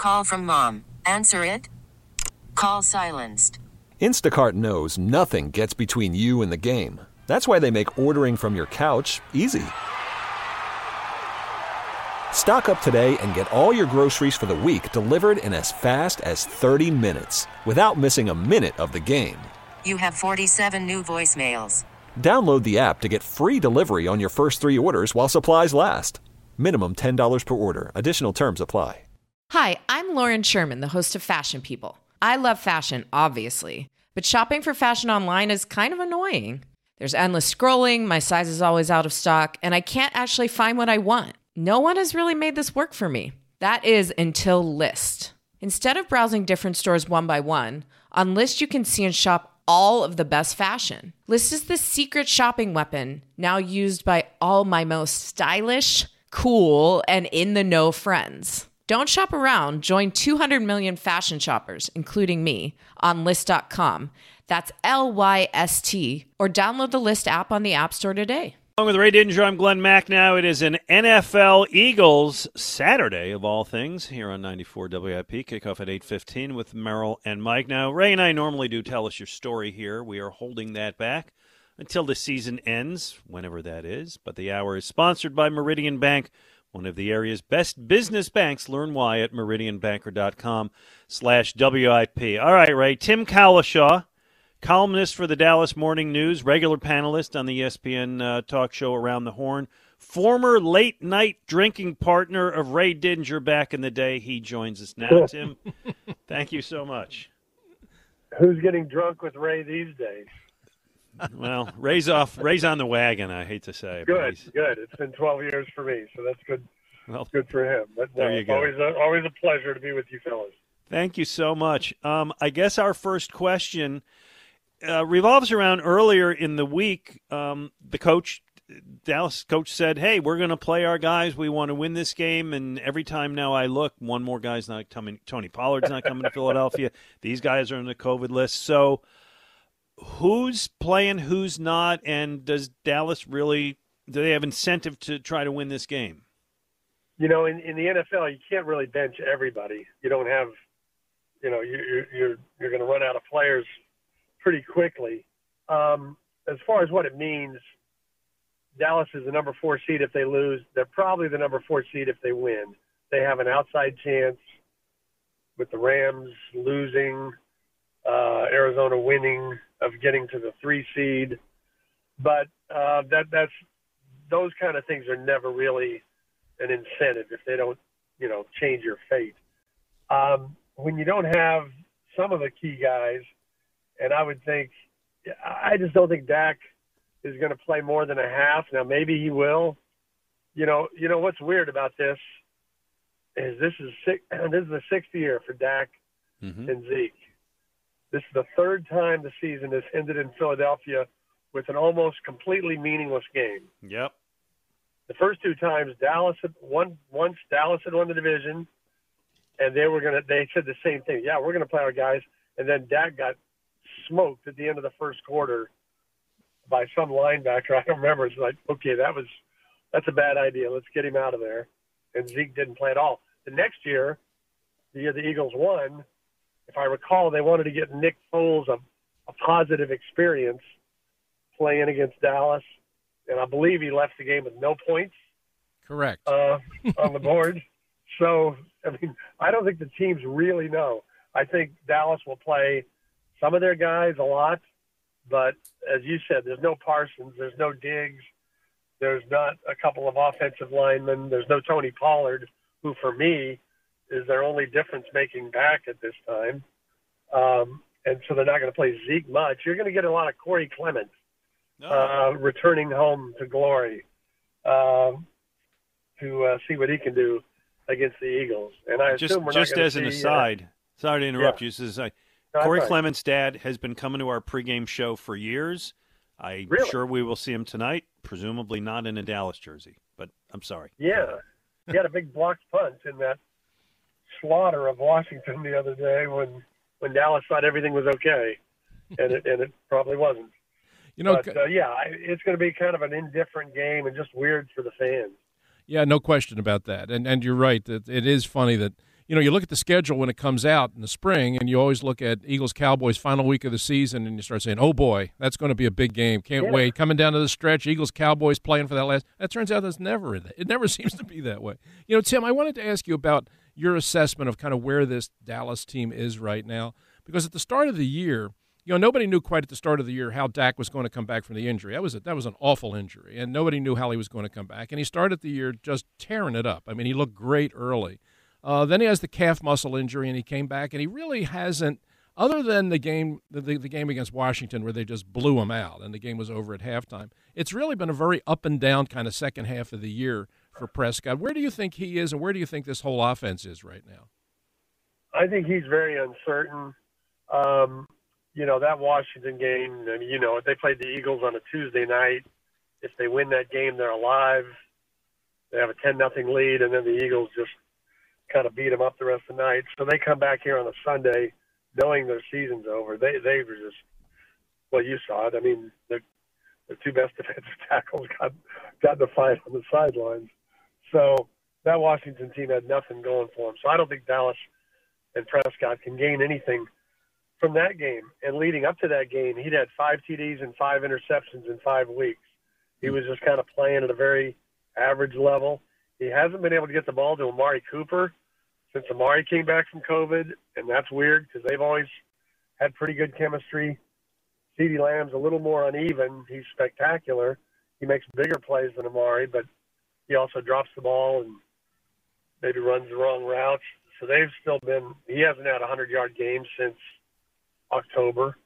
Call from mom. Answer it. Call silenced. Instacart knows nothing gets between you and the game. That's why they make ordering from your couch easy. Stock up today and get all your groceries for the week delivered in as fast as 30 minutes without missing a minute of the game. You have 47 new voicemails. Download the app to get free delivery on your first 3 orders while supplies last. Minimum $10 per order. Additional terms apply. Hi, I'm Lauren Sherman, the host of Fashion People. I love fashion, obviously, but shopping for fashion online is kind of annoying. There's endless scrolling, my size is always out of stock, and I can't actually find what I want. No one has really made this work for me. That is until Lyst. Instead of browsing different stores one by one, on Lyst you can see and shop all of the best fashion. Lyst is the secret shopping weapon now used by all my most stylish, cool, and in-the-know friends. Don't shop around. Join 200 million fashion shoppers, including me, on Lyst.com. That's Lyst, or download the Lyst app on the App Store today. Along with Ray Didinger, I'm Glenn Mack. Now it is an NFL Eagles Saturday, of all things, here on 94 WIP. Kickoff at 8:15 with Merrill and Mike. Now, Ray and I normally do Tell Us Your Story here. We are holding that back until the season ends, whenever that is. But the hour is sponsored by Meridian Bank, one of the area's best business banks. Learn why at meridianbanker.com/WIP. All right, Ray. Tim Cowlishaw, columnist for the Dallas Morning News, regular panelist on the ESPN talk show Around the Horn, former late-night drinking partner of Ray Didinger back in the day. He joins us now. Tim, thank you so much. Who's getting drunk with Ray these days? Well, Ray's on the wagon, I hate to say. Good. It's been 12 years for me, so that's good. Well, good for him. But there you go. Always a pleasure to be with you fellas. Thank you so much. I guess our first question revolves around earlier in the week. The Dallas coach said, hey, we're going to play our guys. We want to win this game. And every time now I look, one more guy's not coming. Tony Pollard's not coming to Philadelphia. These guys are on the COVID list. So who's playing, who's not, and does Dallas do they have incentive to try to win this game? You know, in the NFL, you can't really bench everybody. You don't have, you're going to run out of players pretty quickly. As far as what it means, Dallas is the number 4 seed if they lose. They're probably the number 4 seed if they win. They have an outside chance with the Rams losing, Arizona winning, of getting to the 3 seed. But that's those kind of things are never really an incentive if they don't, change your fate. When you don't have some of the key guys, and I just don't think Dak is going to play more than a half. Now, maybe he will. You know what's weird about this is this is the 6th year for Dak and Zeke. This is the 3rd time the season has ended in Philadelphia with an almost completely meaningless game. Yep. The first 2 times Dallas had won the division, and they said the same thing. Yeah, we're going to play our guys. And then Dak got smoked at the end of the first quarter by some linebacker. I don't remember. It's like, okay, that's a bad idea. Let's get him out of there. And Zeke didn't play at all. The next year, the year the Eagles won, if I recall, they wanted to get Nick Foles a positive experience playing against Dallas. And I believe he left the game with no points. Correct. On the board. So, I don't think the teams really know. I think Dallas will play some of their guys a lot, but as you said, there's no Parsons, there's no Diggs, there's not a couple of offensive linemen, there's no Tony Pollard, who for me is their only difference-making back at this time. And so they're not going to play Zeke much. You're going to get a lot of Corey Clement returning home to glory to see what he can do against the Eagles. And I assume we're not just going as to an see, aside, sorry to interrupt you. Corey right. Clement's dad has been coming to our pregame show for years. I'm sure we will see him tonight, presumably not in a Dallas jersey, but I'm sorry. Yeah. He had a big blocked punt in that slaughter of Washington the other day when Dallas thought everything was okay, and it probably wasn't. It's going to be kind of an indifferent game and just weird for the fans. Yeah, no question about that. And you're right. It is funny that, you look at the schedule when it comes out in the spring, and you always look at Eagles-Cowboys final week of the season, and you start saying, oh, boy, that's going to be a big game. Can't wait. Coming down to the stretch, Eagles-Cowboys playing for that last. That turns out that's never – it never seems to be that way. Tim, I wanted to ask you about your assessment of kind of where this Dallas team is right now, because at the start of the year – nobody knew quite at the start of the year how Dak was going to come back from the injury. That was an awful injury, and nobody knew how he was going to come back. And he started the year just tearing it up. I mean, he looked great early. Then he has the calf muscle injury, and he came back, and he really hasn't, other than the game against Washington where they just blew him out and the game was over at halftime, it's really been a very up and down kind of second half of the year for Prescott. Where do you think he is, and where do you think this whole offense is right now? I think he's very uncertain. That Washington game, they played the Eagles on a Tuesday night. If they win that game, they're alive. They have a 10-0 lead, and then the Eagles just kind of beat them up the rest of the night. So they come back here on a Sunday knowing their season's over. They were just, well, you saw it. I mean, the two best defensive tackles got the fight on the sidelines. So that Washington team had nothing going for them. So I don't think Dallas and Prescott can gain anything from that game. And leading up to that game, he'd had 5 TDs and 5 interceptions in 5 weeks. He was just kind of playing at a very average level. He hasn't been able to get the ball to Amari Cooper since Amari came back from COVID, and that's weird because they've always had pretty good chemistry. CeeDee Lamb's a little more uneven. He's spectacular. He makes bigger plays than Amari, but he also drops the ball and maybe runs the wrong routes. So they've still been – he hasn't had a 100-yard game since October.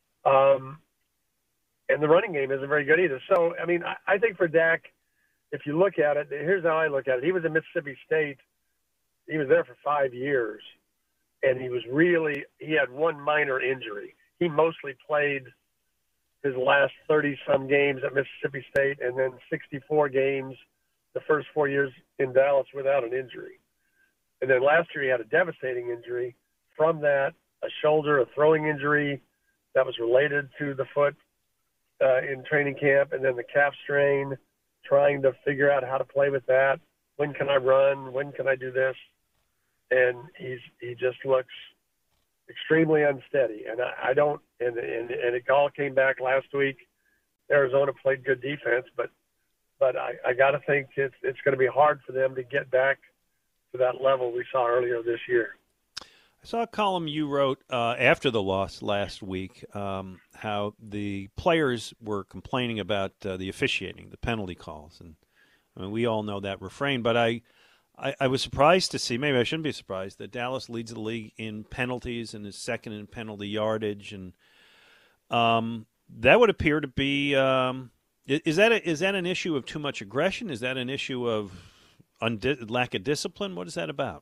And the running game isn't very good either. So, I mean, I think for Dak, if you look at it, here's how I look at it. He was at Mississippi State. He was there for 5 years, and he had one minor injury. He mostly played his last 30-some games at Mississippi State and then 64 games the first 4 years in Dallas without an injury. And then last year he had a devastating injury. From that, a shoulder, a throwing injury that was related to the foot in training camp, and then the calf strain, trying to figure out how to play with that. When can I run? When can I do this? And he just looks extremely unsteady. And I don't – and it all came back last week. Arizona played good defense, but I got to think it's going to be hard for them to get back to that level we saw earlier this year. I saw a column you wrote after the loss last week, how the players were complaining about the officiating, the penalty calls. And I mean, we all know that refrain, but I was surprised to see, maybe I shouldn't be surprised, that Dallas leads the league in penalties and is second in penalty yardage. And that would appear to be is that an issue of too much aggression? Is that an issue of lack of discipline? What is that about?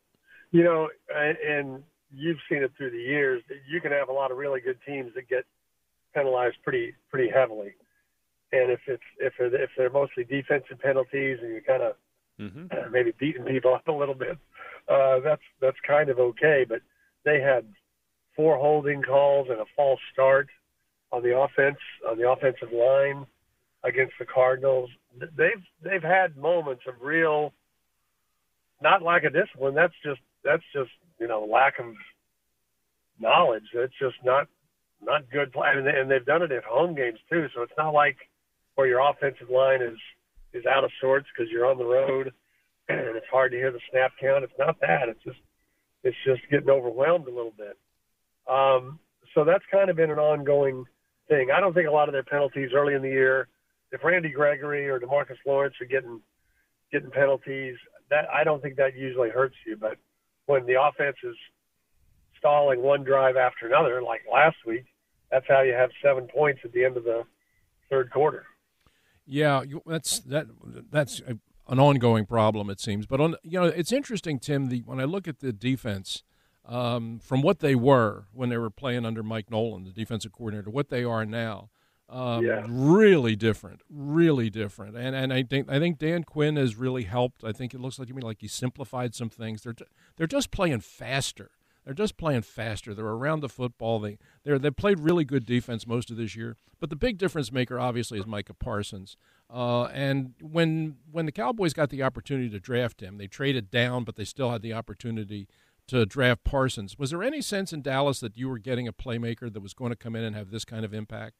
And you've seen it through the years, you can have a lot of really good teams that get penalized pretty heavily. And if they're mostly defensive penalties and you're kind of maybe beating people up a little bit, that's kind of okay. But they had 4 holding calls and a false start on the offensive line against the Cardinals. They've had moments of real, not lack of discipline. That's just lack of knowledge. It's just not good play. And they've done it at home games too. So it's not like where your offensive line is out of sorts because you're on the road and it's hard to hear the snap count. It's not that. It's just getting overwhelmed a little bit. So that's kind of been an ongoing thing. I don't think a lot of their penalties early in the year, if Randy Gregory or DeMarcus Lawrence are getting penalties, that I don't think that usually hurts you. But when the offense is stalling one drive after another, like last week, that's how you have 7 points at the end of the third quarter. Yeah, that's an ongoing problem, it seems. But it's interesting, Tim. When I look at the defense, from what they were when they were playing under Mike Nolan, the defensive coordinator, what they are now, really different. And I think Dan Quinn has really helped. I think it looks like he simplified some things. They're just playing faster. They're just playing faster. They're around the football. They've played really good defense most of this year. But the big difference maker, obviously, is Micah Parsons. And when the Cowboys got the opportunity to draft him, they traded down, but they still had the opportunity to draft Parsons. Was there any sense in Dallas that you were getting a playmaker that was going to come in and have this kind of impact?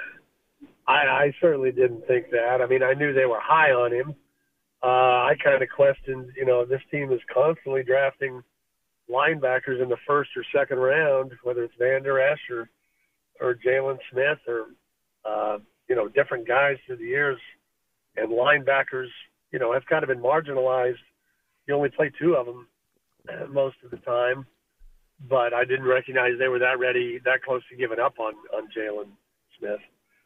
I certainly didn't think that. I mean, I knew they were high on him. I kind of questioned, this team is constantly drafting linebackers in the first or second round, whether it's Van Der Esch or Jalen Smith or, different guys through the years. And linebackers, have kind of been marginalized. You only play two of them most of the time. But I didn't recognize they were that close to giving up on Jalen Smith.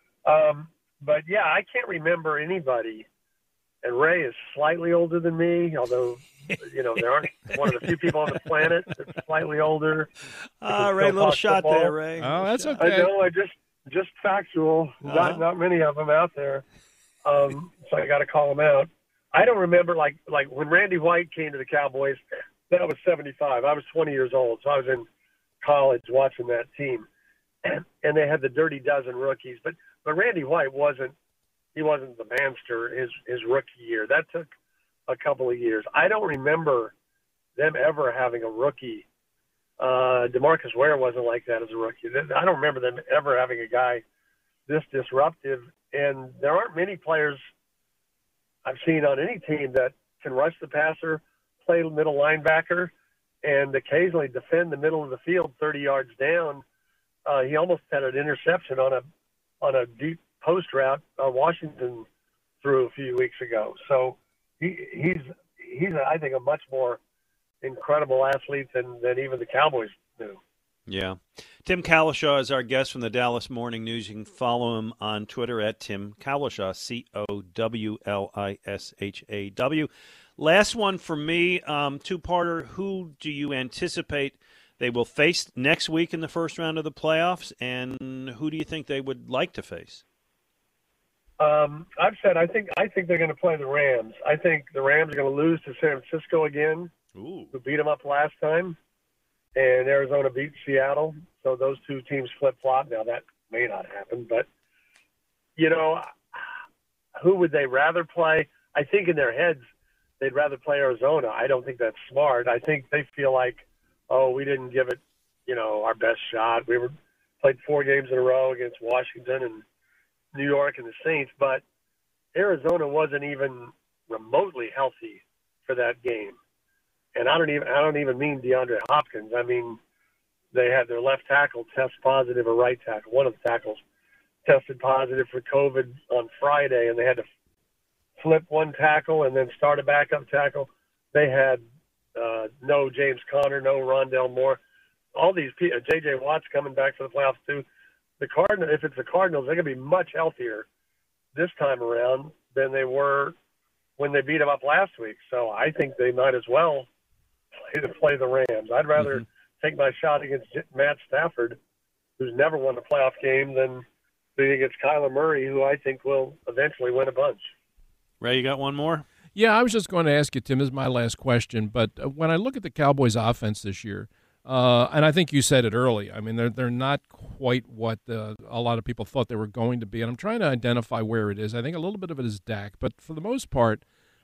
But, yeah, I can't remember anybody. And Ray is slightly older than me, although, there aren't one of the few people on the planet that's slightly older. Ray, little shot football. there, Ray. Oh, that's okay. I know, just factual. Not many of them out there. So I got to call them out. I don't remember, like when Randy White came to the Cowboys, that was 75. I was 20 years old, so I was in college watching that team. And they had the dirty dozen rookies. But Randy White wasn't the monster his rookie year. That took a couple of years. I don't remember them ever having a rookie. DeMarcus Ware wasn't like that as a rookie. I don't remember them ever having a guy this disruptive. And there aren't many players I've seen on any team that can rush the passer, play middle linebacker, and occasionally defend the middle of the field 30 yards down. He almost had an interception on a deep post route Washington threw a few weeks ago. So he's I think a much more incredible athlete than even the Cowboys knew. Yeah. Tim Cowlishaw is our guest from the Dallas Morning News. You can follow him on Twitter at Tim Cowlishaw, Cowlishaw. Last one for me, two-parter. Who do you anticipate they will face next week in the first round of the playoffs, and who do you think they would like to face? I've said I think they're going to play the Rams. I think the Rams are going to lose to San Francisco again, who beat them up last time, and Arizona beat Seattle. So those two teams flip-flop. Now, that may not happen, but, who would they rather play? I think in their heads they'd rather play Arizona. I don't think that's smart. I think they feel like, we didn't give it, our best shot. We played 4 games in a row against Washington and New York and the Saints, but Arizona wasn't even remotely healthy for that game. And I don't even mean DeAndre Hopkins. I mean, they had their left tackle test positive, or right tackle. One of the tackles tested positive for COVID on Friday, and they had to flip one tackle and then start a backup tackle. They had no James Conner, no Rondell Moore. All these people, J.J. Watt's coming back for the playoffs too. If it's the Cardinals, they're going to be much healthier this time around than they were when they beat them up last week. So I think they might as well play the Rams. I'd rather take my shot against Matt Stafford, who's never won a playoff game, than against Kyler Murray, who I think will eventually win a bunch. Ray, you got one more? Yeah, I was just going to ask you, Tim, this is my last question, but when I look at the Cowboys' offense this year, and I think you said it early, I mean, they're not quite what a lot of people thought they were going to be, and I'm trying to identify where it is. I think a little bit of it is Dak, but for the most part,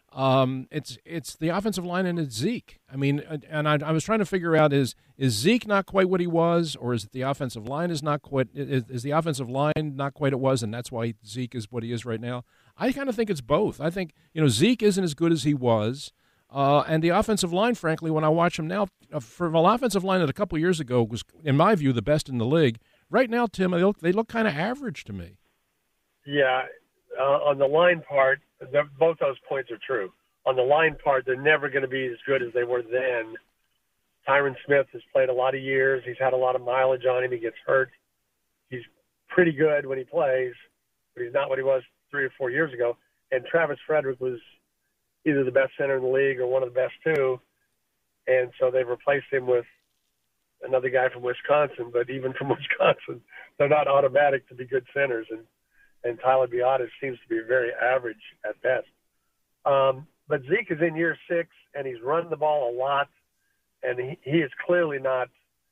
it's the offensive line and it's Zeke. I mean, and I was trying to figure out, is Zeke not quite what he was, or is it the offensive line is the offensive line not quite it was, and that's why Zeke is what he is right now? I kind of think it's both. I think, Zeke isn't as good as he was, and the offensive line, frankly, when I watch him now, from an offensive line that a couple years ago was, in my view, the best in the league, right now, Tim, they look kind of average to me. Yeah, on the line part, both those points are true. On the line part, they're never going to be as good as they were then. Tyron Smith has played a lot of years. He's had a lot of mileage on him. He gets hurt. He's pretty good when he plays, but he's not what he was 3 or 4 years ago. And Travis Frederick was either the best center in the league or one of the best too. And so they've replaced him with another guy from Wisconsin. But even from Wisconsin, they're not automatic to be good centers. And Tyler Biadasz seems to be very average at best. But Zeke is in year 6, and he's run the ball a lot, and he is clearly not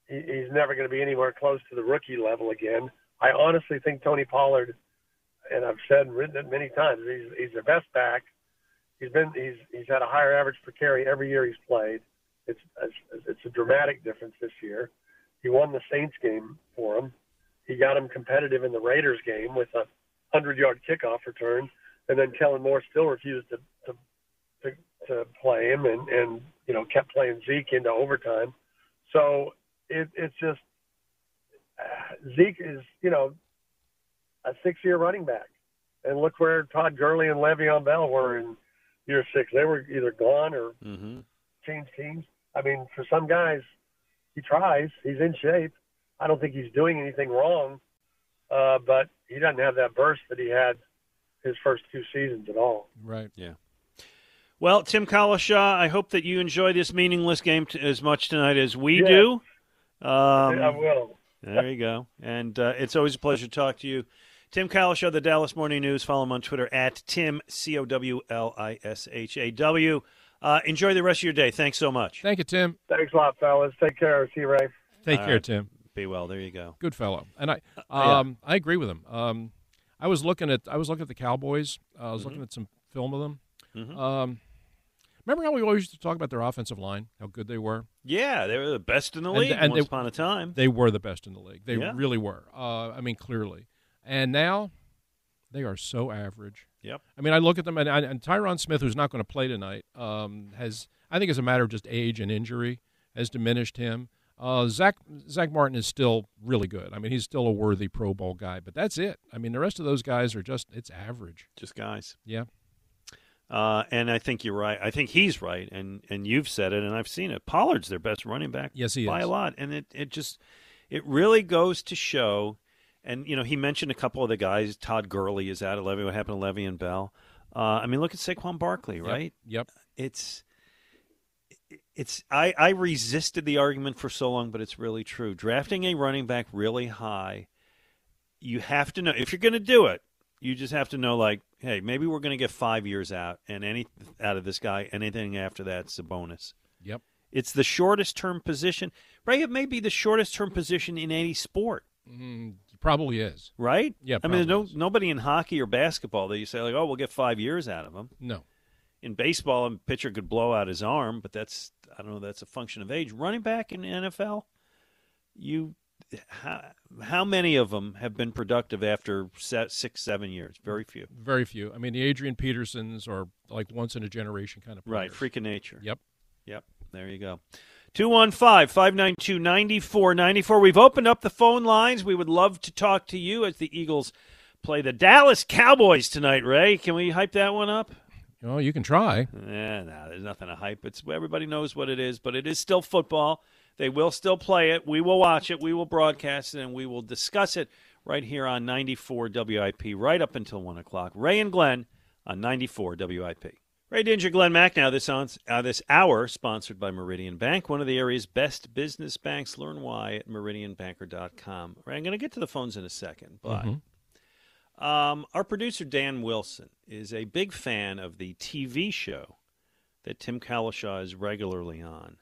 he's never going to be anywhere close to the rookie level again. I honestly think Tony Pollard, and I've said and written it many times, he's their best back. He's had a higher average per carry every year he's played. It's a dramatic difference this year. He won the Saints game for him. He got him competitive in the Raiders game with a 100-yard kickoff return, and then Kellen Moore still refused to play him, and kept playing Zeke into overtime. So it's just Zeke is a 6-year running back, and look where Todd Gurley and Le'Veon Bell were in year 6. They were either gone or changed teams. I mean, for some guys, he tries. He's in shape. I don't think he's doing anything wrong, but he doesn't have that burst that he had his first 2 seasons at all. Right. Yeah. Well, Tim Collishaw, I hope that you enjoy this meaningless game as much tonight as we do. I will. There you go. And it's always a pleasure to talk to you. Tim Collishaw, the Dallas Morning News. Follow him on Twitter at Tim, COWLISHAW. Enjoy the rest of your day. Thanks so much. Thank you, Tim. Thanks a lot, fellas. Take care. See you, Ray. Take care, Tim. Be well. There you go. Good fellow. And I agree with him. I was looking at the Cowboys. I was looking at some film of them. Remember how we always used to talk about their offensive line, how good they were? Yeah, they were the best in the league once upon a time. They were the best in the league. They really were. Clearly. And now they are so average. Yep. I mean, I look at them, and Tyron Smith, who's not going to play tonight, I think as a matter of just age and injury, has diminished him. Zach Martin is still really good. I mean, he's still a worthy Pro Bowl guy, but that's it. I mean, the rest of those guys are it's average. Just guys. Yeah. And I think you're right. I think he's right, and you've said it, and I've seen it. Pollard's their best running back. Yes, he is. By a lot. And it really goes to show, and, he mentioned a couple of the guys. Todd Gurley is out. What happened to Le'Veon Bell? Look at Saquon Barkley, right? Yep. I resisted the argument for so long, but it's really true. Drafting a running back really high, you have to know, if you're going to do it, you just have to know, like, hey, maybe we're going to get 5 years out of this guy. Anything after that's a bonus. Yep. It's the shortest-term position. Right? It may be the shortest-term position in any sport. Probably is. Right? Yeah, I mean, there's nobody in hockey or basketball that you say, like, oh, we'll get 5 years out of him. No. In baseball, a pitcher could blow out his arm, but that's a function of age. Running back in the NFL, how many of them have been productive after 6-7 years? Very few. Very few. I mean, the Adrian Petersons are like once-in-a-generation kind of players. Right, freak of nature. Yep. There you go. 215-592-9494. We've opened up the phone lines. We would love to talk to you as the Eagles play the Dallas Cowboys tonight, Ray. Can we hype that one up? Oh, you can try. There's nothing to hype. Everybody knows what it is, but it is still football. They will still play it. We will watch it. We will broadcast it, and we will discuss it right here on 94 WIP right up until 1 o'clock. Ray and Glenn on 94 WIP. Ray Dinger, Glenn Macnow, this hour, sponsored by Meridian Bank, one of the area's best business banks. Learn why at meridianbanker.com. Ray, I'm going to get to the phones in a second, but our producer, Dan Wilson, is a big fan of the TV show that Tim Collishaw is regularly on.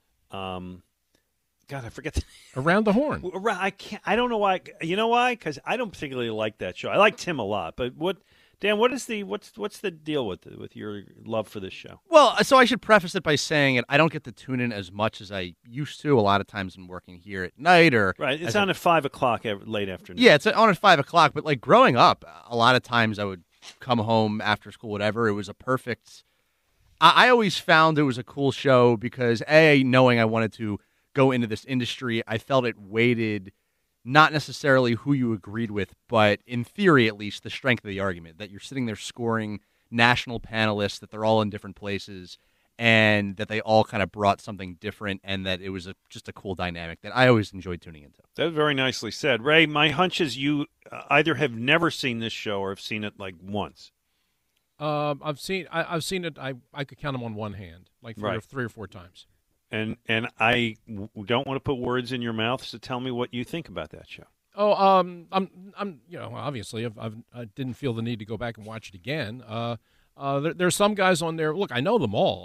God, I forget the name. Around the Horn. I don't know why. You know why? Because I don't particularly like that show. I like Tim a lot, but Dan, what's the deal with your love for this show? Well, so I should preface it by saying that I don't get to tune in as much as I used to. A lot of times I'm working here at night right. It's on at 5 o'clock late afternoon. Yeah, it's on at 5 o'clock. But like growing up, a lot of times I would come home after school, whatever. It was a perfect. I always found it was a cool show because knowing I wanted to go into this industry, I felt it weighted not necessarily who you agreed with, but in theory, at least, the strength of the argument, that you're sitting there scoring national panelists, that they're all in different places, and that they all kind of brought something different, and that it was just a cool dynamic that I always enjoyed tuning into. That's very nicely said. Ray, my hunch is you either have never seen this show or have seen it like once. I've seen it. I could count them on one hand, like three or four times. And I don't want to put words in your mouth, so tell me what you think about that show. Oh, I'm obviously I didn't feel the need to go back and watch it again. There's some guys on there. Look, I know them all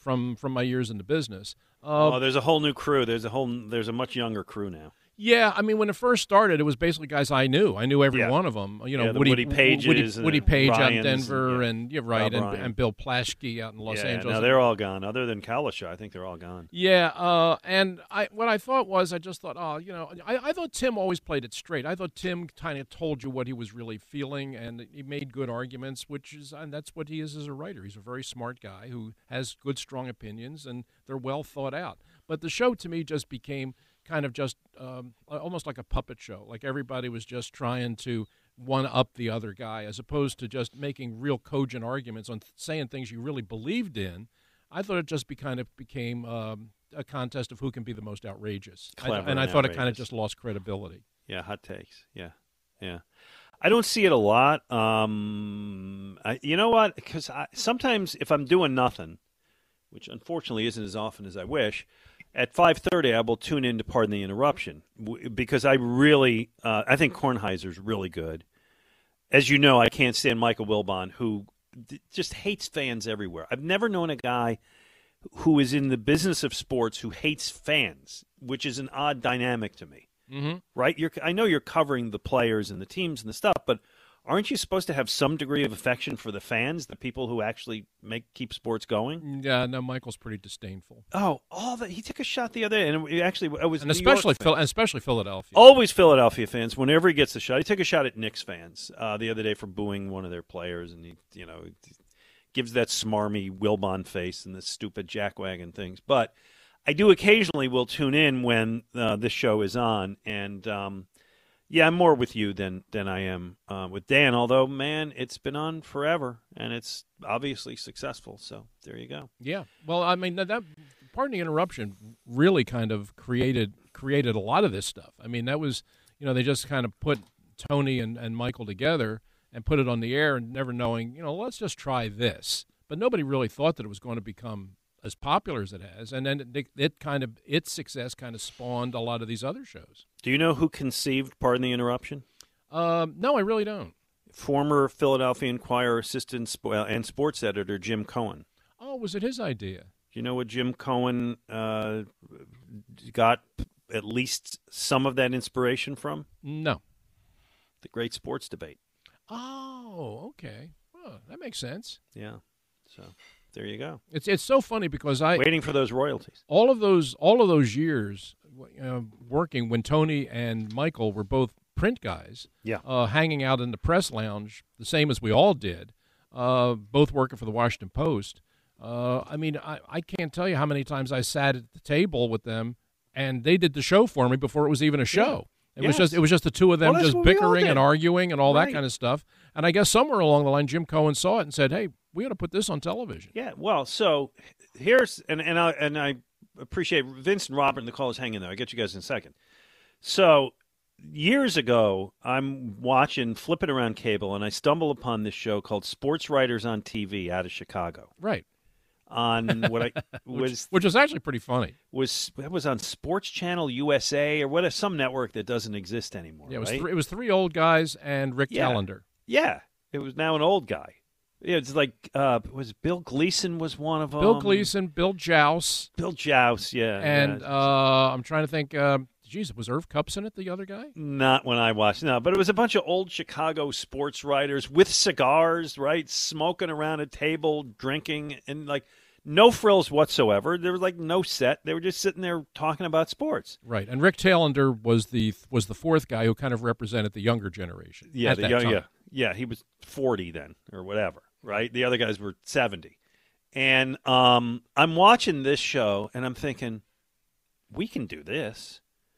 from my years in the business. There's a whole new crew. There's a much younger crew now. Yeah, I mean, when it first started, it was basically guys I knew. I knew every one of them. You know, Woody Pages, Woody Page out in Ryans, Denver, and you're right, and Bill Plaschke out in Los Angeles. No, they're all gone. Other than Kalisha, I think they're all gone. Yeah, and what I thought was, I just thought, I thought Tim always played it straight. I thought Tim kind of told you what he was really feeling, and he made good arguments, and that's what he is as a writer. He's a very smart guy who has good, strong opinions, and they're well thought out. But the show, to me, just became kind of just almost like a puppet show. Like everybody was just trying to one-up the other guy as opposed to just making real cogent arguments on saying things you really believed in. I thought it just became a contest of who can be the most outrageous. Clever and I thought outrageous. It kind of just lost credibility. Yeah, hot takes. Yeah. I don't see it a lot. You know what? Because sometimes if I'm doing nothing, which unfortunately isn't as often as I wish, at 5:30 I will tune in to Pardon the Interruption because I really I think Kornheiser's really good. As you know, I can't stand Michael Wilbon, who just hates fans everywhere. I've never known a guy who is in the business of sports who hates fans, which is an odd dynamic to me. Mm-hmm. Right? I know you're covering the players and the teams and the stuff, but aren't you supposed to have some degree of affection for the fans, the people who actually keep sports going? Yeah, no, Michael's pretty disdainful. Oh, all that he took a shot the other day, and it was especially Philadelphia. Always Philadelphia fans. Whenever he gets a shot, he took a shot at Knicks fans the other day for booing one of their players, and he gives that smarmy Wilbon face and the stupid jackwagon things. But I do occasionally will tune in when this show is on, and yeah, I'm more with you than I am with Dan, although, man, it's been on forever, and it's obviously successful, so there you go. Yeah. Well, I mean, that Pardon the Interruption really kind of created a lot of this stuff. I mean, that was, they just kind of put Tony and Michael together and put it on the air and never knowing, let's just try this. But nobody really thought that it was going to become as popular as it has, and then its success kind of spawned a lot of these other shows. Do you know who conceived Pardon the Interruption? No, I really don't. Former Philadelphia Inquirer assistant and sports editor Jim Cohen. Oh, was it his idea? Do you know what Jim Cohen got at least some of that inspiration from? No. The Great Sports Debate. Oh, okay. Well, that makes sense. Yeah. So there you go. It's so funny because waiting for those royalties. All of those years working when Tony and Michael were both print guys, hanging out in the press lounge, the same as we all did, both working for the Washington Post. I mean, I can't tell you how many times I sat at the table with them, and they did the show for me before it was even a show. It was just the two of them just bickering and arguing and all that kind of stuff. And I guess somewhere along the line, Jim Cohen saw it and said, "Hey, we ought to put this on television." Yeah. Well, so here's and I appreciate Vince and Robert and the callers hanging there. I'll get you guys in a second. So years ago, I'm flipping around cable, and I stumble upon this show called Sports Writers on TV out of Chicago. Right. On what I was, which was actually pretty funny. That was on Sports Channel USA or some network that doesn't exist anymore. Yeah, it was three old guys and Rick Telander. Yeah, it was now an old guy. Yeah, it's like was Bill Gleason was one of them. Bill Gleason, Bill Jouse. Yeah. And I'm trying to think. Was Irv Cups in it, the other guy? Not when I watched. No, but it was a bunch of old Chicago sports writers with cigars, right, smoking around a table, drinking, and like no frills whatsoever. There was like no set. They were just sitting there talking about sports. Right. And Rick Telander was the fourth guy who kind of represented the younger generation. Yeah, he was 40 then or whatever. Right. The other guys were 70. And I'm watching this show and I'm thinking, we can do this.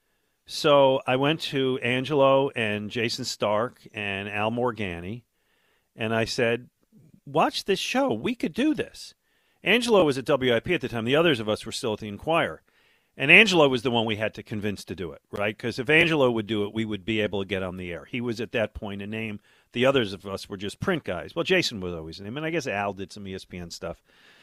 So I went to Angelo and Jason Stark and Al Morgani, and I said, watch this show. We could do this. Angelo was at WIP at the time. The others of us were still at the Inquirer. And Angelo was the one we had to convince to do it, right? Because if Angelo would do it, we would be able to get on the air. He was at that point a name. The others of us were just print guys. Well, Jason was always a name, and I guess Al did some ESPN stuff.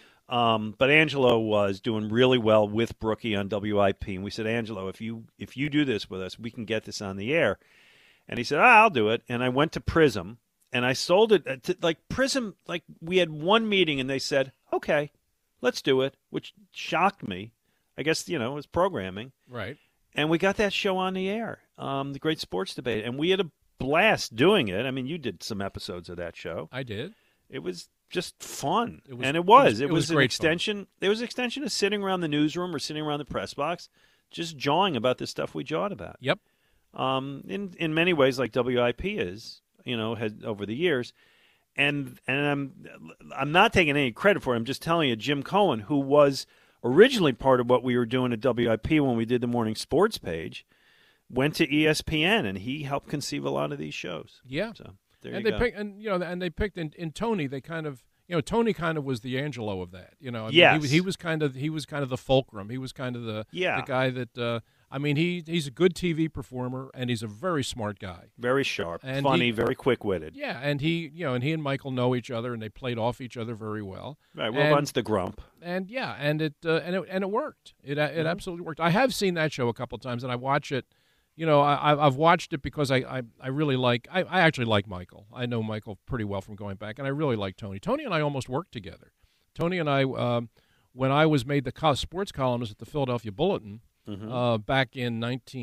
But Angelo was doing really well with Brookie on WIP, and we said, Angelo, if you do this with us, we can get this on the air. And he said, I'll do it. And I went to Prism, and I sold it to Prism. Like we had one meeting, and they said, okay, let's do it, which shocked me. I guess, it was programming. Right. And we got that show on the air, the Great Sports Debate. And we had a blast doing it. I mean, you did some episodes of that show. I did. It was just fun. It was an great extension. fun. It was an extension of sitting around the newsroom or sitting around the press box, just jawing about the stuff we jawed about. Yep. In many ways, like WIP is, had over the years. And I'm not taking any credit for it. I'm just telling you, Jim Cohen, who was originally part of what we were doing at WIP when we did the morning sports page, went to ESPN, and he helped conceive a lot of these shows. Yeah. So there and you they go. picked, and they picked in Tony. They kind of, Tony kind of was the Angelo of that. Yes. He was kind of the fulcrum. He was kind of the guy that. He's a good TV performer, and he's a very smart guy. Very sharp, and funny, very quick-witted. Yeah, and he and Michael know each other, and they played off each other very well. Right, well, runs the grump. And it worked. It absolutely worked. I have seen that show a couple of times, and I watch it. I've watched it because I really like. I actually like Michael. I know Michael pretty well from going back, and I really like Tony. Tony and I almost worked together. Tony and I, when I was made the sports columnist at the Philadelphia Bulletin. Back in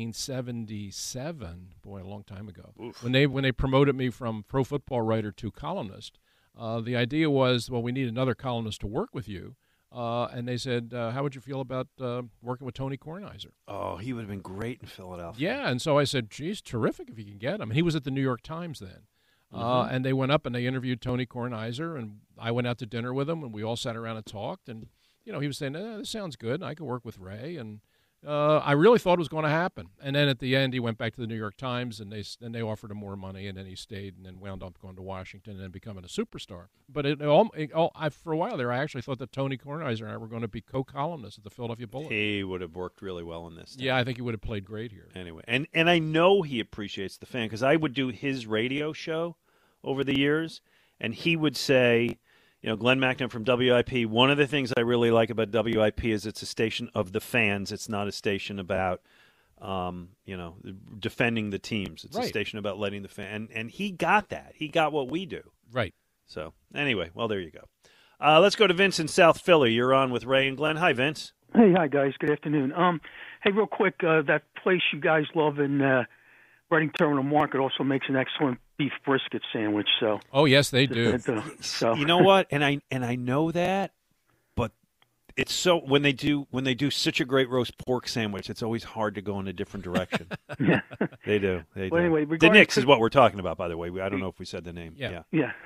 1977, boy, a long time ago. Oof. When they promoted me from pro football writer to columnist, the idea was, well, we need another columnist to work with you, and they said, how would you feel about working with Tony Kornheiser? Oh, he would have been great in Philadelphia. Yeah, and so I said, geez, terrific if you can get him. And he was at the New York Times then. And they went up and they interviewed Tony Kornheiser, and I went out to dinner with him, and we all sat around and talked, and he was saying, this sounds good, and I could work with Ray, and I really thought it was going to happen, and then at the end he went back to the New York Times, and they offered him more money, and then he stayed, and then wound up going to Washington, and then becoming a superstar. But for a while there, I actually thought that Tony Kornheiser and I were going to be co-columnists at the Philadelphia Bulletin. He would have worked really well in this. Yeah, I think he would have played great here. Anyway, and I know he appreciates the fan, because I would do his radio show over the years, and he would say, Glenn Mackin from WIP, one of the things I really like about WIP is it's a station of the fans. It's not a station about, defending the teams. It's right. A station about letting the fan. And he got that. He got what we do. Right. So, anyway, well, there you go. Let's go to Vince in South Philly. You're on with Ray and Glenn. Hi, Vince. Hey, hi, guys. Good afternoon. Hey, real quick, that place you guys love in Reading Terminal Market also makes an excellent beef brisket sandwich. So. Oh yes, they do. So. You know what? And I know that, but it's so when they do such a great roast pork sandwich, it's always hard to go in a different direction. Yeah. They do. Anyway, the Knicks is what we're talking about, by the way. I don't know if we said the name. Yeah.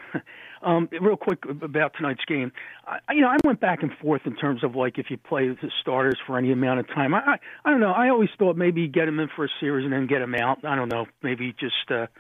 Real quick about tonight's game. I went back and forth in terms of like if you play the starters for any amount of time. I don't know. I always thought maybe you get them in for a series and then get them out. I don't know. Maybe just.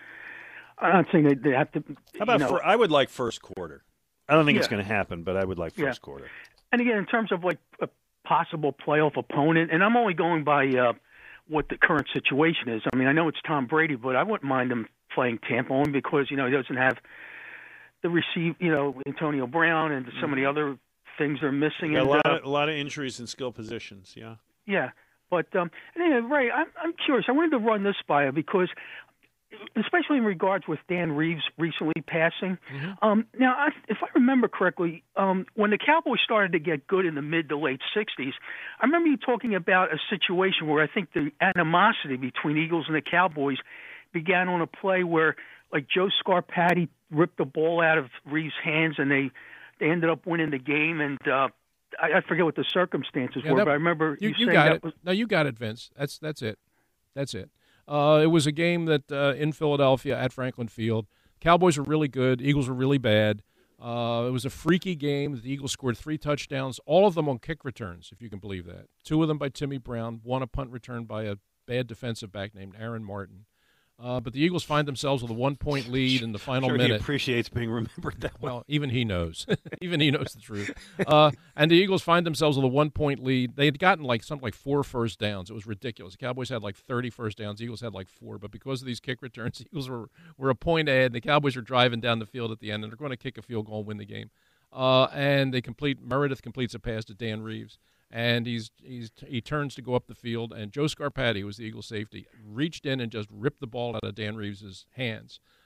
I'm not saying they have to. How about I would like first quarter. I don't think it's going to happen, but I would like first quarter. And again, in terms of like a possible playoff opponent, and I'm only going by what the current situation is. I mean, I know it's Tom Brady, but I wouldn't mind him playing Tampa only because he doesn't have the Antonio Brown and some of the other things they're missing. A lot of injuries in skill positions. Yeah. Yeah, but anyway, Ray, I'm curious. I wanted to run this by you because. Especially in regards with Dan Reeves recently passing. Mm-hmm. Now, if I remember correctly, when the Cowboys started to get good in the mid to late 60s, I remember you talking about a situation where I think the animosity between Eagles and the Cowboys began on a play where, like, Joe Scarpati ripped the ball out of Reeves' hands and they ended up winning the game. And I forget what the circumstances were, but I remember you saying got that it. was... No, you got it, Vince. That's it. That's it. It was a game that in Philadelphia at Franklin Field. Cowboys were really good. Eagles were really bad. It was a freaky game. The Eagles scored 3 touchdowns, all of them on kick returns, if you can believe that. 2 of them by Timmy Brown, 1 a punt return by a bad defensive back named Aaron Martin. But the Eagles find themselves with a 1-point lead in the final minute. He appreciates being remembered that way. Well, even he knows. Even he knows the truth. And the Eagles find themselves with a 1-point lead. They had gotten something like 4 first downs. It was ridiculous. The Cowboys had 30 first downs. The Eagles had 4. But because of these kick returns, the Eagles were a point ahead. The Cowboys are driving down the field at the end, and they're going to kick a field goal and win the game. And Meredith completes a pass to Dan Reeves. And he turns to go up the field, and Joe Scarpati, who was the Eagles safety, reached in and just ripped the ball out of Dan Reeves' hands.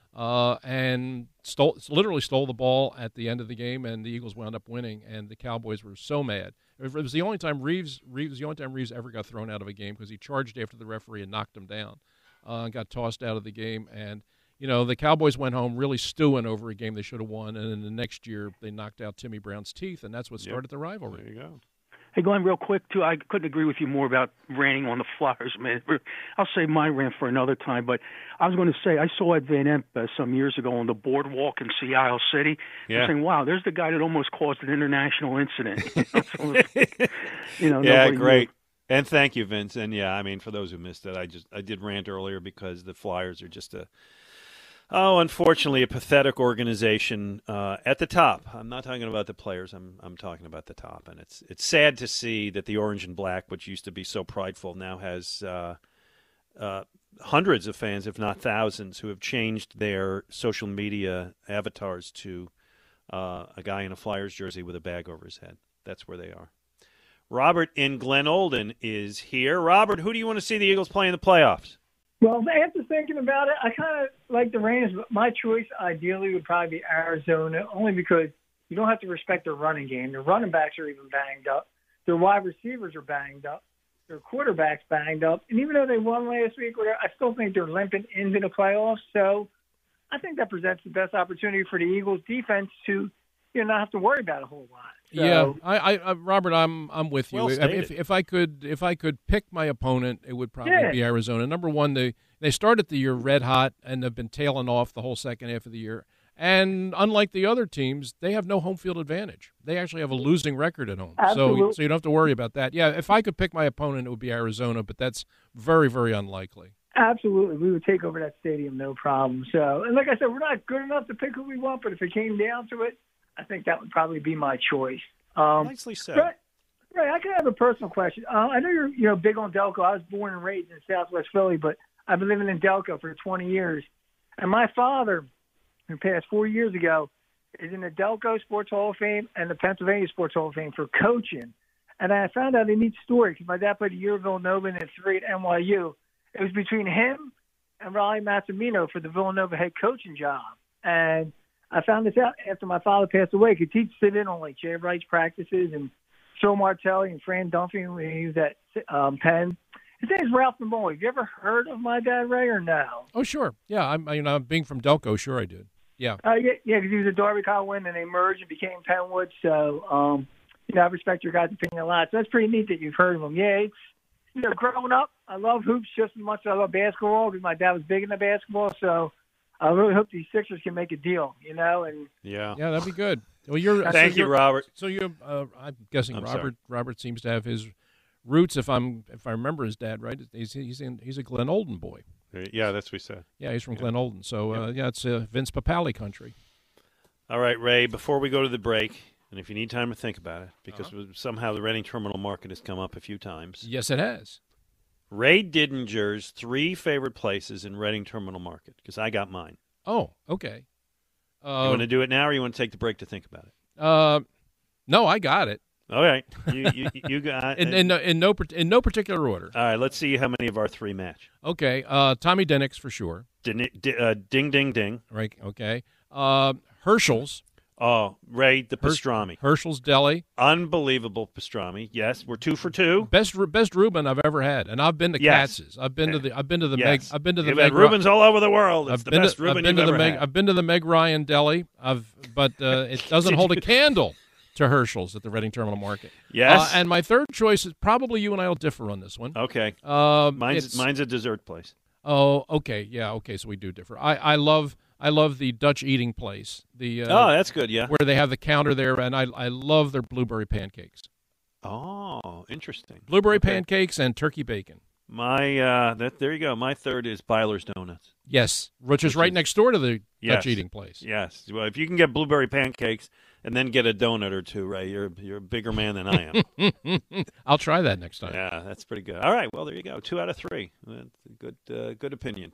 and literally stole the ball at the end of the game, and the Eagles wound up winning, and the Cowboys were so mad. It was the only time Reeves ever got thrown out of a game because he charged after the referee and knocked him down, and got tossed out of the game. And the Cowboys went home really stewing over a game they should have won, and then the next year they knocked out Timmy Brown's teeth, and that's what started the rivalry. There you go. Hey, Glenn, real quick, too, I couldn't agree with you more about ranting on the Flyers, man. I'll save my rant for another time, but I was going to say, I saw Ed Van Emp some years ago on the boardwalk in Seattle City. Yeah. Saying, wow, there's the guy that almost caused an international incident. Yeah, great. And thank you, Vince. And, for those who missed it, I did rant earlier because the Flyers are just unfortunately, a pathetic organization at the top. I'm not talking about the players. I'm talking about the top, and it's sad to see that the orange and black, which used to be so prideful, now has hundreds of fans, if not thousands, who have changed their social media avatars to a guy in a Flyers jersey with a bag over his head. That's where they are. Robert in Glen Olden is here. Robert, who do you want to see the Eagles play in the playoffs? Well, after thinking about it, I kind of like the Rangers, but my choice ideally would probably be Arizona, only because you don't have to respect their running game. Their running backs are even banged up. Their wide receivers are banged up. Their quarterback's banged up. And even though they won last week, I still think they're limping into the playoffs. So I think that presents the best opportunity for the Eagles defense to not have to worry about a whole lot. So, yeah, I Robert, I'm with you. Well stated. If I could pick my opponent, it would probably be Arizona. Number one, they started the year red hot and have been tailing off the whole second half of the year. And unlike the other teams, they have no home field advantage. They actually have a losing record at home, so you don't have to worry about that. Yeah, if I could pick my opponent, it would be Arizona, but that's very, very unlikely. Absolutely, we would take over that stadium, no problem. So, and like I said, we're not good enough to pick who we want, but if it came down to it, I think that would probably be my choice. Nicely said. Right, I can have a personal question. I know you're big on Delco. I was born and raised in Southwest Philly, but I've been living in Delco for 20 years. And my father, who passed 4 years ago, is in the Delco Sports Hall of Fame and the Pennsylvania Sports Hall of Fame for coaching. And I found out a neat story because my dad played a year at Villanova and then 3 at NYU. It was between him and Raleigh Massimino for the Villanova head coaching job. And I found this out after my father passed away because he'd sit in on Jay Wright's practices and Phil Martelli and Fran Dunphy when he was at Penn. His name's Ralph Namoli. Have you ever heard of my dad, Ray, or no? Oh, sure. Yeah, I'm being from Delco, sure I did. Yeah. Because he was a Darby Colwyn and they merged and became Penwood. So, I respect your guys' opinion a lot. So that's pretty neat that you've heard of him. Yeah, it's, growing up, I love hoops just as much as I love basketball because my dad was big into basketball. So I really hope these Sixers can make a deal, and yeah, that'd be good. Well, thank you, Robert. So I'm guessing Robert seems to have his roots. If I remember his dad right, he's a Glen Olden boy. Yeah, that's what we said. Yeah, he's from Glen Olden. So it's Vince Papale country. All right, Ray. Before we go to the break, and if you need time to think about it, because somehow the Reading Terminal Market has come up a few times. Yes, it has. Ray Didinger's 3 favorite places in Reading Terminal Market, because I got mine. Oh, okay. You want to do it now, or you want to take the break to think about it? No, I got it. All right, you got it. in no particular order. All right, let's see how many of our 3 match. Okay, Tommy Dennick's for sure. Ding, ding, ding. Right. Okay. Herschel's. Oh, Ray, the pastrami. Herschel's Deli. Unbelievable pastrami. Yes, we're 2 for 2. Best Reuben I've ever had, and I've been to Katz's. I've been to the Meg. I've been to the You've Meg. had Reubens all over the world. It's the best Reuben you've ever had. I've been to the Meg Ryan Deli. But it doesn't hold a candle to Herschel's at the Reading Terminal Market. Yes. And my third choice is probably you and I will differ on this one. Okay. Mine's a dessert place. Oh, okay. Yeah. Okay. So we do differ. I love the Dutch eating place. That's good, yeah. Where they have the counter there, and I love their blueberry pancakes. Oh, interesting. Blueberry pancakes and turkey bacon. There you go. My third is Byler's Donuts. Yes, which is right next door to the Dutch eating place. Yes. Well, if you can get blueberry pancakes and then get a donut or two, Ray, you're a bigger man than I am. I'll try that next time. Yeah, that's pretty good. All right, well, there you go. 2 out of 3. Good opinion.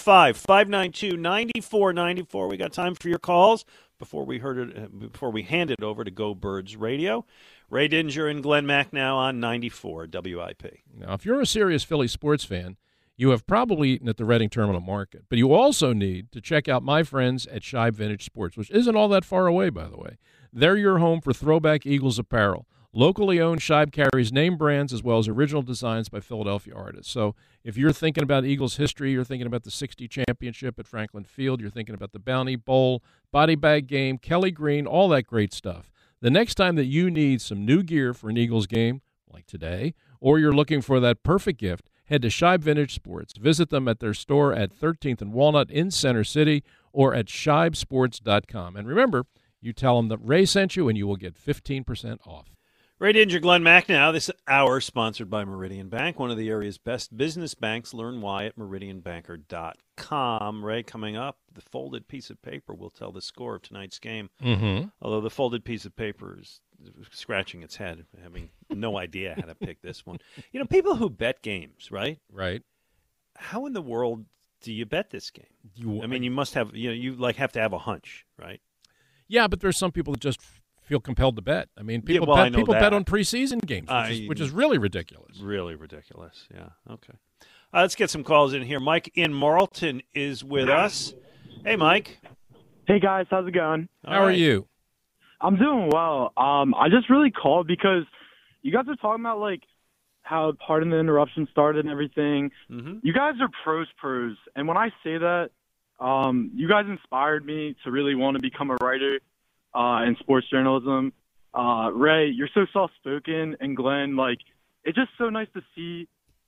215-592-9494. We got time for your calls before we hand it over to Go Birds Radio. Ray Didinger and Glenn Macnow on 94 WIP. Now, if you're a serious Philly sports fan, you have probably eaten at the Reading Terminal Market. But you also need to check out my friends at Shibe Vintage Sports, which isn't all that far away, by the way. They're your home for throwback Eagles apparel. Locally owned, Shibe carries name brands as well as original designs by Philadelphia artists. So if you're thinking about Eagles history, you're thinking about the 60 championship at Franklin Field, you're thinking about the Bounty Bowl, Body Bag Game, Kelly Green, all that great stuff. The next time that you need some new gear for an Eagles game, like today, or you're looking for that perfect gift, head to Shibe Vintage Sports. Visit them at their store at 13th and Walnut in Center City or at shibesports.com. And remember, you tell them that Ray sent you and you will get 15% off. Ray Dinger, Glenn Macnow. This hour sponsored by Meridian Bank, one of the area's best business banks. Learn why at meridianbanker.com. Ray, coming up, the folded piece of paper will tell the score of tonight's game. Although the folded piece of paper is scratching its head, having no idea how to pick this one. You know, people who bet games, right? Right. How in the world do you bet this game? I mean, you must have, you like have to have a hunch, right? Yeah, but there's some people that just feel compelled to bet. I mean, people I bet on preseason games, which is really ridiculous. Really ridiculous, yeah. Okay. Let's get some calls in here. Mike in Marlton is with us. Hey, Mike. Hey, guys. How's it going? How are you? I'm doing well. I just really called because you guys are talking about, like, how Pardon the Interruption started and everything. You guys are pros. And when I say that, you guys inspired me to really want to become a writer in sports journalism. Ray, you're so soft-spoken, and Glenn, like, it's just so nice to see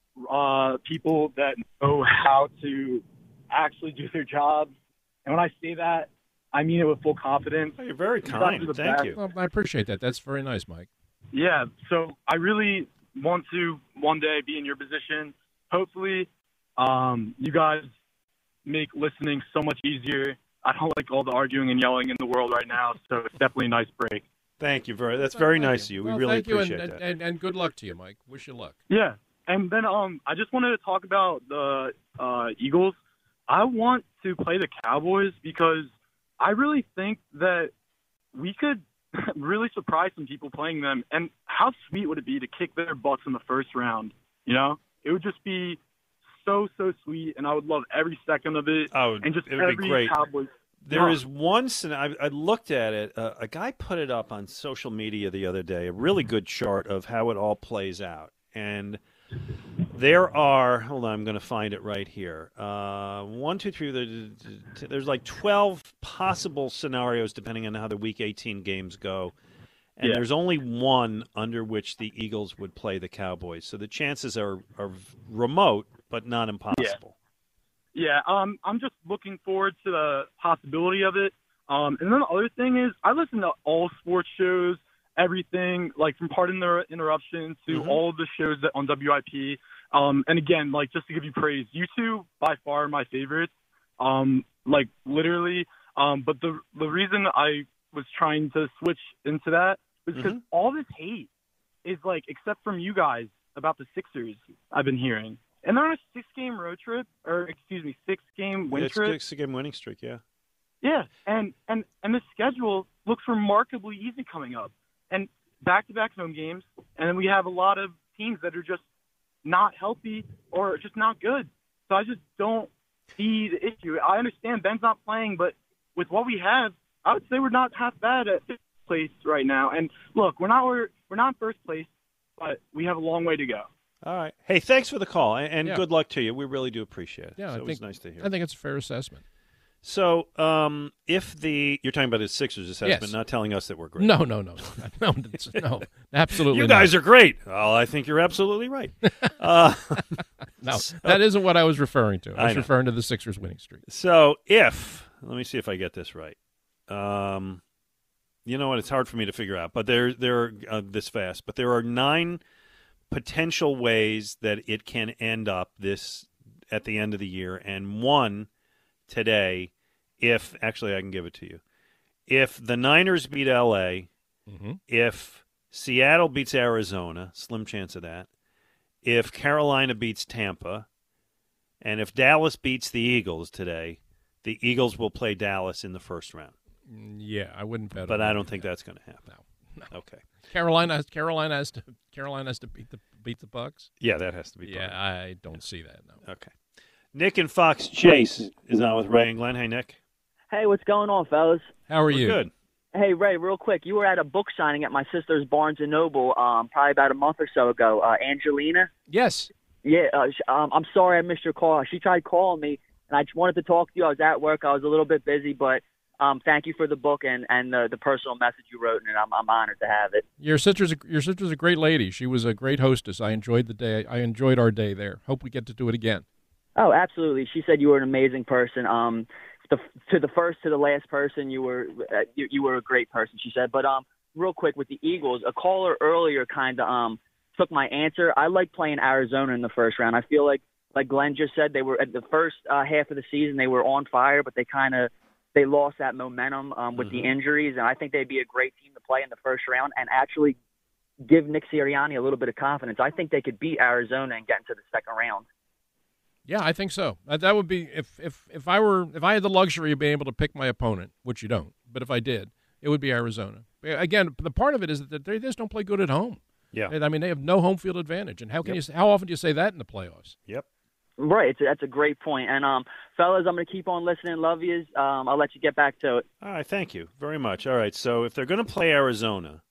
people that know how to actually do their jobs. And when I say that, I mean it with full confidence. Oh, you're very kind. Thank you. Well, I appreciate that. That's very nice, Mike. Yeah, so I really want to one day be in your position. Hopefully, you guys make listening so much easier. I don't like all the arguing and yelling in the world right now, so it's definitely a nice break. Thank you. That's very nice of you. We really appreciate that. And good luck to you, Mike. Wish you luck. Yeah, and then I just wanted to talk about the Eagles. I want to play the Cowboys because I really think that we could really surprise some people playing them. And how sweet would it be to kick their butts in the first round? You know, it would just be so sweet, and I would love every second of it. Oh, and just it would be great. Cowboys. There is one I looked at it. A guy put it up on social media the other day, a really good chart of how it all plays out. And there are, hold on, I'm going to find it right here. 1, 2, 3, there's like 12 possible scenarios depending on how the Week 18 games go. And there's only one under which the Eagles would play the Cowboys. So the chances are remote, but not impossible. Yeah, I'm just looking forward to the possibility of it. And then the other thing is I listen to all sports shows, everything, like from Pardon the Interruption to all of the shows that on WIP. And again, like just to give you praise, you two by far are my favorites, like literally. But the reason I was trying to switch into that was because all this hate is like, except from you guys about the Sixers I've been hearing. And they're on a 6-game road trip, or 6-game win trip. 6-game winning streak, yeah. Yeah, and the schedule looks remarkably easy coming up. And back-to-back home games, and then we have a lot of teams that are just not healthy or just not good. So I just don't see the issue. I understand Ben's not playing, but with what we have, I would say we're not half bad at fifth place right now. And look, we're not in first place, but we have a long way to go. All right. Hey, thanks for the call, and good luck to you. We really do appreciate it. Yeah, so it was nice to hear. I think it's a fair assessment. So, if you're talking about the Sixers assessment, not telling us that we're great. No, absolutely. You guys are great. Well, I think you're absolutely right. No, that isn't what I was referring to. I was referring to the Sixers winning streak. So, let me see if I get this right. You know what? It's hard for me to figure out, but there are this fast. But there are 9 potential ways that it can end up this at the end of the year, and one today, actually I can give it to you. If the Niners beat L.A., if Seattle beats Arizona, slim chance of that, if Carolina beats Tampa, and if Dallas beats the Eagles today, the Eagles will play Dallas in the first round. Yeah, I wouldn't bet. But I don't think that's going to happen. No. Okay. Carolina has to beat the Bucks. Yeah, that has to be. Yeah, I don't see that. No. Okay. Nick and Fox Chase is on with Ray and Glenn. Hey, Nick. Hey, what's going on, fellas? How are you? Good. Hey, Ray, real quick. You were at a book signing at my sister's Barnes & Noble probably about a month or so ago. Angelina? Yes. Yeah, I'm sorry I missed your call. She tried calling me, and I just wanted to talk to you. I was at work. I was a little bit busy, but thank you for the book and the personal message you wrote, and I'm honored to have it. Your sister's a great lady. She was a great hostess. I enjoyed the day. I enjoyed our day there. Hope we get to do it again. Oh, absolutely. She said you were an amazing person. To the first to the last person, you were a great person, she said. But real quick with the Eagles, a caller earlier kind of took my answer. I like playing Arizona in the first round. I feel like Glenn just said, they were at the first half of the season, they were on fire, but they lost that momentum with the injuries, and I think they'd be a great team to play in the first round and actually give Nick Sirianni a little bit of confidence. I think they could beat Arizona and get into the second round. Yeah, I think so. That would be if I had the luxury of being able to pick my opponent, which you don't, but if I did, it would be Arizona. Again, the part of it is that they just don't play good at home. Yeah, I mean they have no home field advantage, and how often do you say that in the playoffs? Yep. Right, that's a great point. And fellas, I'm going to keep on listening. Love yous. I'll let you get back to it. All right, thank you very much. All right, so if they're going to play Arizona,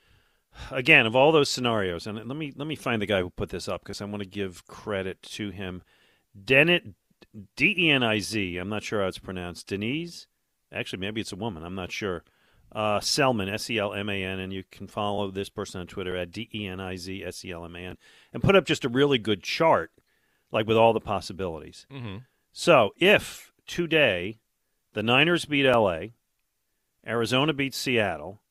again, of all those scenarios, and let me find the guy who put this up because I want to give credit to him. Deniz, D-E-N-I-Z, I'm not sure how it's pronounced. Denise? Actually, maybe it's a woman. I'm not sure. Selman, S-E-L-M-A-N, and you can follow this person on Twitter at D-E-N-I-Z, S-E-L-M-A-N, and put up just a really good chart, like with all the possibilities. Mm-hmm. So if today the Niners beat L.A., Arizona beats Seattle,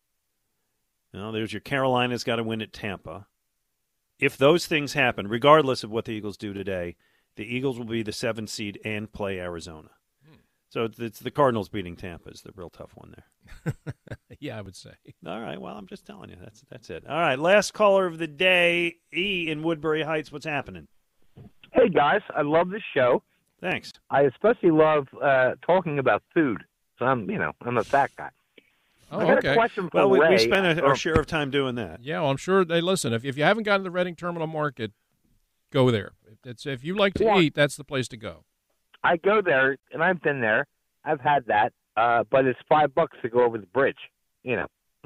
there's your Carolina's got to win at Tampa. If those things happen, regardless of what the Eagles do today, the Eagles will be the 7th seed and play Arizona. So it's the Cardinals beating Tampa is the real tough one there. Yeah, I would say. All right, well, I'm just telling you. That's it. All right, last caller of the day, E in Woodbury Heights. What's happening? Hey, guys. I love this show. Thanks. I especially love talking about food. So I'm a fat guy. Oh, I got okay. a question for Well, Ray. we spent our share of time doing that. Yeah, well, I'm sure they listen. If you haven't gotten to the Reading Terminal Market, go there. If you like to eat, that's the place to go. I go there, and I've been there. I've had that, but it's $5 to go over the bridge. Anyhow,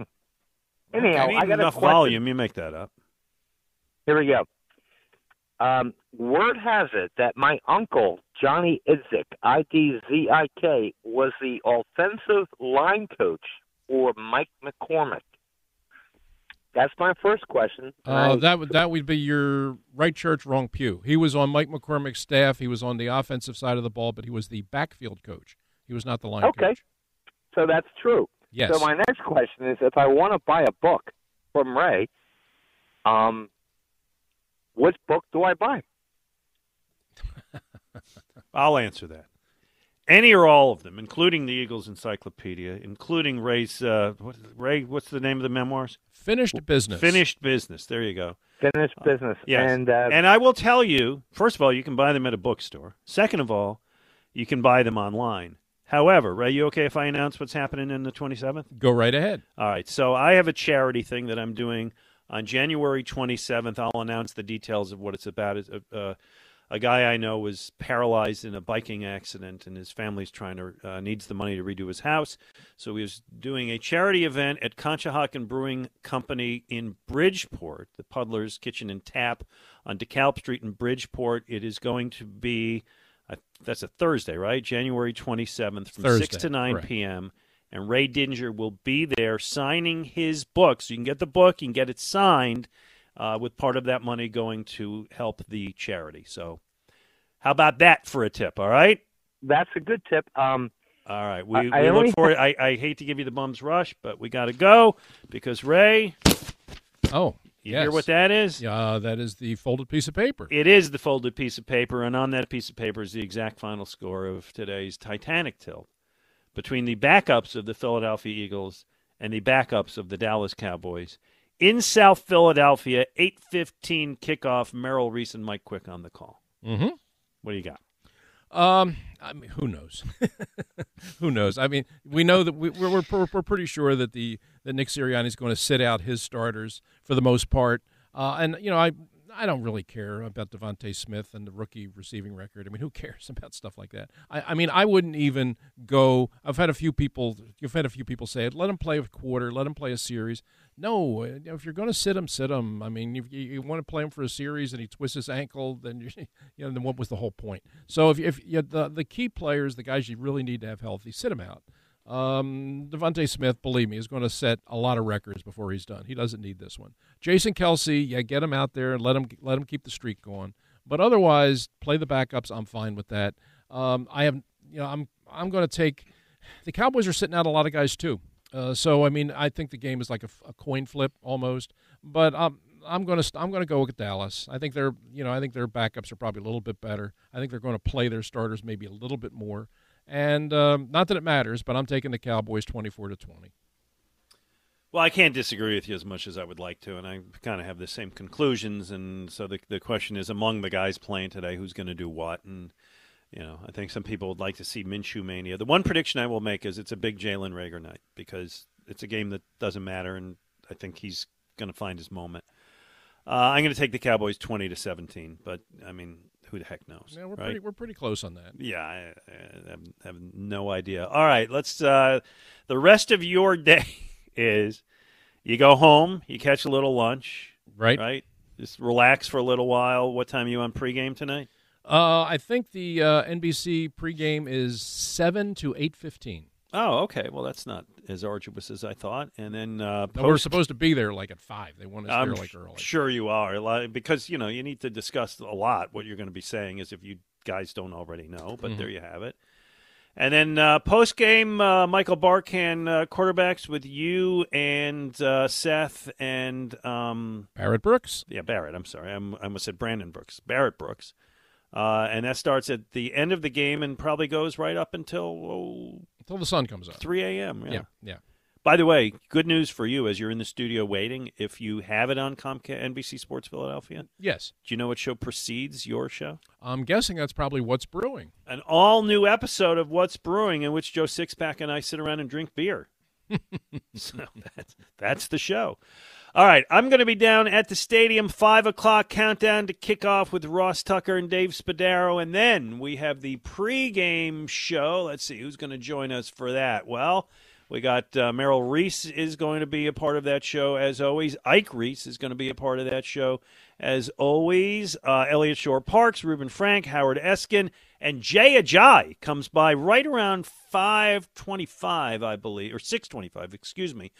I got enough a question. volume. You make that up. Here we go. Word has it that my uncle, Johnny Idzik, I-D-Z-I-K, was the offensive line coach for Mike McCormick. That's my first question. That would be your right church, wrong pew. He was on Mike McCormick's staff. He was on the offensive side of the ball, but he was the backfield coach. He was not the line coach. Okay, so that's true. Yes. So my next question is, if I want to buy a book from Ray, what book do I buy? I'll answer that. Any or all of them, including the Eagles Encyclopedia, including Ray's what's the name of the memoirs? Finished Business. Finished Business. There you go. Finished Business. Yes. And I will tell you, first of all, you can buy them at a bookstore. Second of all, you can buy them online. However, Ray, you okay if I announce what's happening in the 27th? Go right ahead. All right. So I have a charity thing that I'm doing on January 27th. I'll announce the details of what it's about. A guy I know was paralyzed in a biking accident, and his family's needs the money to redo his house. So he was doing a charity event at Conshohocken Brewing Company in Bridgeport, the Puddler's Kitchen and Tap on DeKalb Street in Bridgeport. It is going to be, that's a Thursday, right? January 27th from Thursday, 6 to 9 correct. p.m. And Ray Didinger will be there signing his book. So you can get the book, you can get it signed, with part of that money going to help the charity. So how about that for a tip, all right? That's a good tip. All right. We I look forward. I hate to give you the bum's rush, but we got to go because, Ray, you hear what that is? Yeah, that is the folded piece of paper. It is the folded piece of paper, and on that piece of paper is the exact final score of today's Titanic tilt between the backups of the Philadelphia Eagles and the backups of the Dallas Cowboys. In South Philadelphia, 8:15 kickoff, Merrill Reese and Mike Quick on the call. Mm-hmm. What do you got? I mean, who knows? Who knows? I mean, we know that we're pretty sure that Nick Sirianni is going to sit out his starters for the most part. And I don't really care about Devontae Smith and the rookie receiving record. I mean, who cares about stuff like that? I mean, I wouldn't even go. You've had a few people say it. Let him play a quarter. Let him play a series. No, if you're going to sit him, sit him. I mean, if you want to play him for a series and he twists his ankle, then then what was the whole point? So if the key players, the guys you really need to have healthy, sit him out. Devontae Smith, believe me, is going to set a lot of records before he's done. He doesn't need this one. Jason Kelce, get him out there and let him keep the streak going. But otherwise, play the backups. I'm fine with that. I'm going to take the Cowboys are sitting out a lot of guys too. So I mean, I think the game is like a coin flip almost. But I'm going to go with Dallas. I think their backups are probably a little bit better. I think they're going to play their starters maybe a little bit more. And not that it matters, but I'm taking the Cowboys 24-20. Well, I can't disagree with you as much as I would like to, and I kind of have the same conclusions. And so the question is, among the guys playing today, who's going to do what? And I think some people would like to see Minshew mania. The one prediction I will make is it's a big Jalen Reagor night because it's a game that doesn't matter, and I think he's going to find his moment. I'm going to take the Cowboys 20-17, but I mean, who the heck knows? Yeah, right? we're pretty close on that. Yeah, I have no idea. All right, let's. The rest of your day is you go home, you catch a little lunch, right? Just relax for a little while. What time are you on pregame tonight? I think the NBC pregame is 7 to 8:15. Oh, okay. Well, that's not as arduous as I thought. And then we're supposed to be there like at 5. They want us there like early. Sure you are, because you need to discuss a lot. What you're going to be saying is if you guys don't already know, but there you have it. And then post game, Michael Barkan quarterbacks with you and Seth and Barrett Brooks. Yeah, Barrett. I'm sorry, I almost said Brandon Brooks. Barrett Brooks. And that starts at the end of the game and probably goes right up until the sun comes up. 3 a.m. Yeah. By the way, good news for you as you're in the studio waiting. If you have it on Comcast, NBC Sports Philadelphia. Yes. Do you know what show precedes your show? I'm guessing that's probably What's Brewing. An all-new episode of What's Brewing in which Joe Sixpack and I sit around and drink beer. So that's the show. All right, I'm going to be down at the stadium, 5 o'clock countdown to kickoff with Ross Tucker and Dave Spadaro, and then we have the pregame show. Let's see, who's going to join us for that? Well, we got Merrill Reese is going to be a part of that show, as always. Ike Reese is going to be a part of that show, as always. Elliott Shore-Parks, Reuben Frank, Howard Eskin, and Jay Ajayi comes by right around 5:25, I believe, or 6:25, excuse me,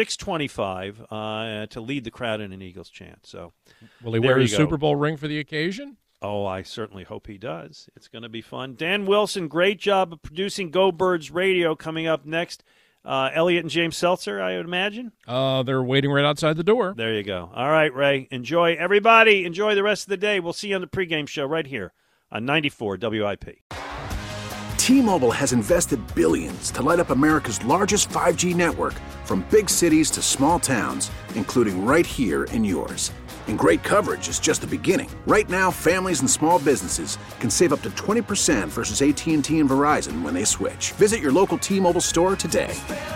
6:25 to lead the crowd in an Eagles chant. So, will he wear his Super Bowl ring for the occasion? Oh, I certainly hope he does. It's going to be fun. Dan Wilson, great job of producing Go Birds Radio. Coming up next, Elliott and James Seltzer, I would imagine. They're waiting right outside the door. There you go. All right, Ray. Enjoy. Everybody, enjoy the rest of the day. We'll see you on the pregame show right here on 94 WIP. T-Mobile has invested billions to light up America's largest 5G network, from big cities to small towns, including right here in yours. And great coverage is just the beginning. Right now, families and small businesses can save up to 20% versus AT&T and Verizon when they switch. Visit your local T-Mobile store today.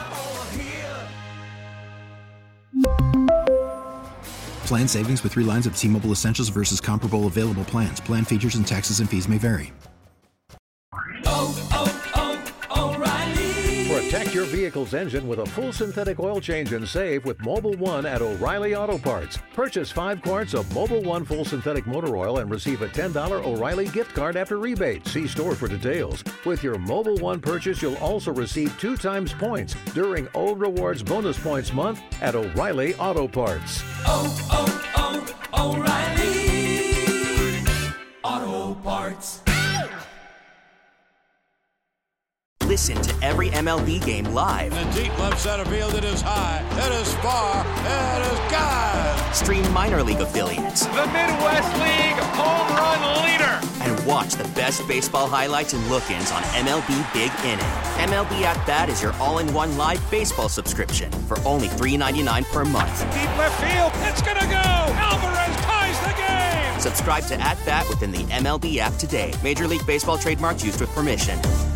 Plan savings with 3 lines of T-Mobile Essentials versus comparable available plans. Plan features and taxes and fees may vary. Protect your vehicle's engine with a full synthetic oil change and save with Mobil 1 at O'Reilly Auto Parts. Purchase 5 quarts of Mobil 1 full synthetic motor oil and receive a $10 O'Reilly gift card after rebate. See store for details. With your Mobil 1 purchase, you'll also receive 2 times points during O Rewards Bonus Points Month at O'Reilly Auto Parts. O'Reilly Auto Parts. Listen to every MLB game live. In the deep left center field, it is high, it is far, it is gone. Stream minor league affiliates. The Midwest League home run leader. And watch the best baseball highlights and look-ins on MLB Big Inning. MLB At Bat is your all-in-one live baseball subscription for only $3.99 per month. Deep left field, it's gonna go. Alvarez ties the game. Subscribe to At Bat within the MLB app today. Major League Baseball trademarks used with permission.